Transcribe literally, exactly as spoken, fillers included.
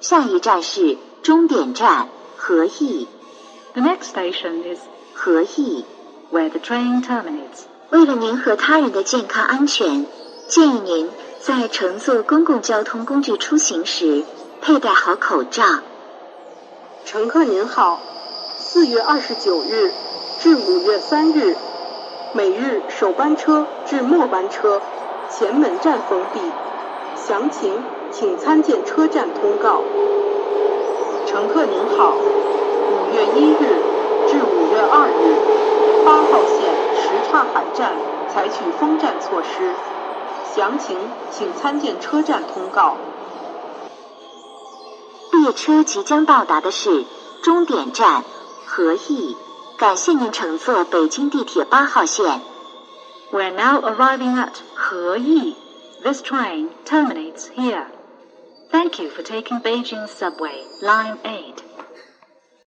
下一站是终点站和义。 The next station is 和义 where the train terminates. 为了您和他人的健康安全，建议您在乘坐公共交通工具出行时佩戴好口罩。 乘客您好，四月二十九日至五月三日，每日首班车至末班车前门站封闭，详情请参见车站通告。乘客您好，五月一日至五月二日，八号线什刹海站采取封站措施，详情请参见车站通告。 列车即将到达的是终点站和义，感谢您乘坐北京地铁八号线。 We're now arriving at Heyi. This train terminates here. Thank you for taking Beijing Subway, Line eight.